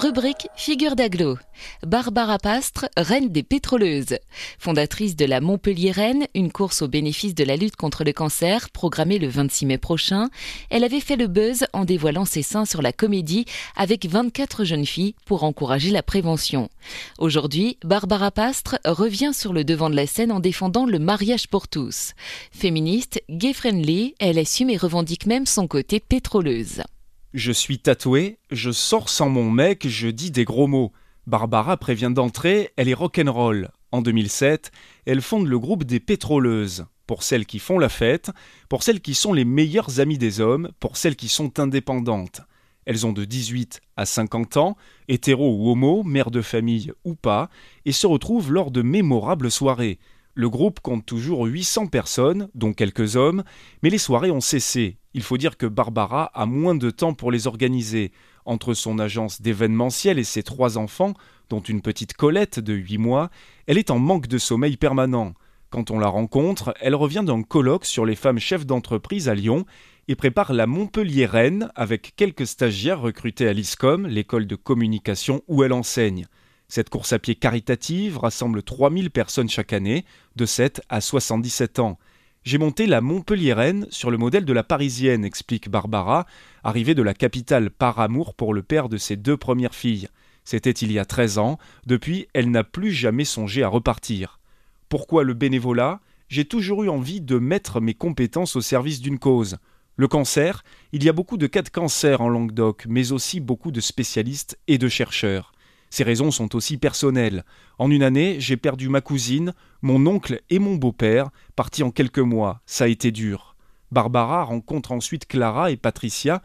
Rubrique figure d'agglo. Barbara Pastre, reine des pétroleuses. Fondatrice de la Montpellier-Rennes, une course au bénéfice de la lutte contre le cancer, programmée le 26 mai prochain, elle avait fait le buzz en dévoilant ses seins sur la comédie avec 24 jeunes filles pour encourager la prévention. Aujourd'hui, Barbara Pastre revient sur le devant de la scène en défendant le mariage pour tous. Féministe, gay-friendly, elle assume et revendique même son côté pétroleuse. Je suis tatouée, je sors sans mon mec, je dis des gros mots. Barbara prévient d'entrée, elle est rock'n'roll. En 2007, elle fonde le groupe des pétroleuses. Pour celles qui font la fête, pour celles qui sont les meilleures amies des hommes, pour celles qui sont indépendantes. Elles ont de 18 à 50 ans, hétéros ou homo, mères de famille ou pas, et se retrouvent lors de mémorables soirées. Le groupe compte toujours 800 personnes, dont quelques hommes, mais les soirées ont cessé. Il faut dire que Barbara a moins de temps pour les organiser. Entre son agence d'événementiel et ses 3 enfants, dont une petite Colette de 8 mois, elle est en manque de sommeil permanent. Quand on la rencontre, elle revient d'un colloque sur les femmes chefs d'entreprise à Lyon et prépare la Montpellier-Rennes avec quelques stagiaires recrutés à l'ISCOM, l'école de communication où elle enseigne. Cette course à pied caritative rassemble 3000 personnes chaque année, de 7 à 77 ans. J'ai monté la Montpellier-Rennes sur le modèle de la Parisienne, explique Barbara, arrivée de la capitale par amour pour le père de ses 2 premières filles. C'était il y a 13 ans, depuis elle n'a plus jamais songé à repartir. Pourquoi le bénévolat ? J'ai toujours eu envie de mettre mes compétences au service d'une cause. Le cancer, il y a beaucoup de cas de cancer en Languedoc, mais aussi beaucoup de spécialistes et de chercheurs. Ces raisons sont aussi personnelles. En une année, j'ai perdu ma cousine, mon oncle et mon beau-père, partis en quelques mois. Ça a été dur. Barbara rencontre ensuite Clara et Patricia,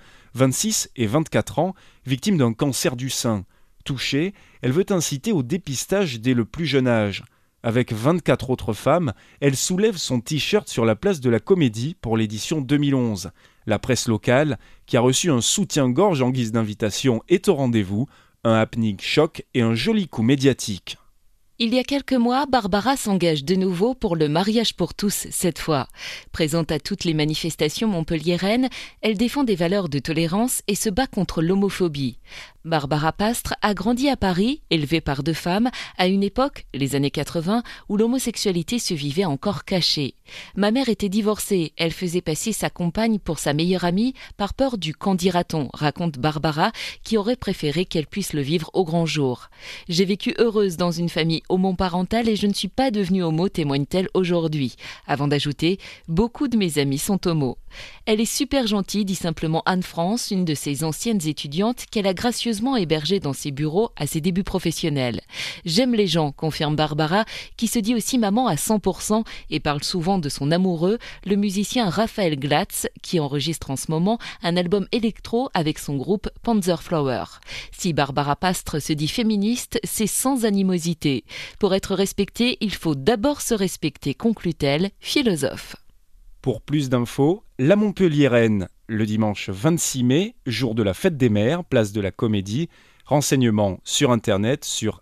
26 et 24 ans, victimes d'un cancer du sein. Touchée, elle veut inciter au dépistage dès le plus jeune âge. Avec 24 autres femmes, elle soulève son t-shirt sur la place de la Comédie pour l'édition 2011. La presse locale, qui a reçu un soutien-gorge en guise d'invitation, est au rendez-vous. Un happening choc et un joli coup médiatique. Il y a quelques mois, Barbara s'engage de nouveau pour le mariage pour tous cette fois. Présente à toutes les manifestations montpelliéraines, elle défend des valeurs de tolérance et se bat contre l'homophobie. Barbara Pastre a grandi à Paris, élevée par 2 femmes, à une époque, les années 80, où l'homosexualité se vivait encore cachée. Ma mère était divorcée, elle faisait passer sa compagne pour sa meilleure amie par peur du qu'en dira-t-on, raconte Barbara, qui aurait préféré qu'elle puisse le vivre au grand jour. J'ai vécu heureuse dans une famille homoparentale et je ne suis pas devenue homo, témoigne-t-elle aujourd'hui. Avant d'ajouter, beaucoup de mes amis sont homos. Elle est super gentille, dit simplement Anne-France, une de ses anciennes étudiantes qu'elle a gracieusement hébergée dans ses bureaux à ses débuts professionnels. J'aime les gens, confirme Barbara, qui se dit aussi maman à 100% et parle souvent de son amoureux, le musicien Raphaël Glatz, qui enregistre en ce moment un album électro avec son groupe Panzerflower. Si Barbara Pastre se dit féministe, c'est sans animosité. Pour être respectée, il faut d'abord se respecter, conclut-elle, philosophe. Pour plus d'infos, la Montpellier-Rennes, le dimanche 26 mai, jour de la fête des mères, place de la Comédie. Renseignements sur internet sur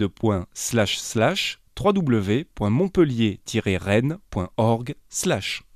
http://www.montpellier-rennes.org/